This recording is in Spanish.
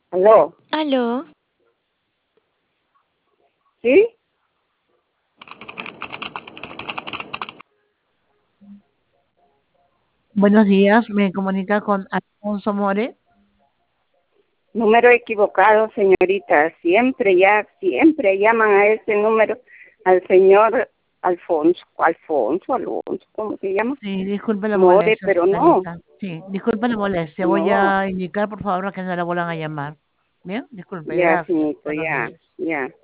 Aló, Aló, ¿sí? Buenos días, me comunica con Alfonso More. Número equivocado, señorita. Siempre llaman a ese número al señor Alonso, ¿cómo se llama? Sí, disculpe la More, molestia, pero no, señorita. Sí, disculpe la molestia. Voy no. a indicar, por favor, a que no la vuelvan a llamar. Bien, disculpe, Ya, gracias. señorito, Buenos ya, días. ya.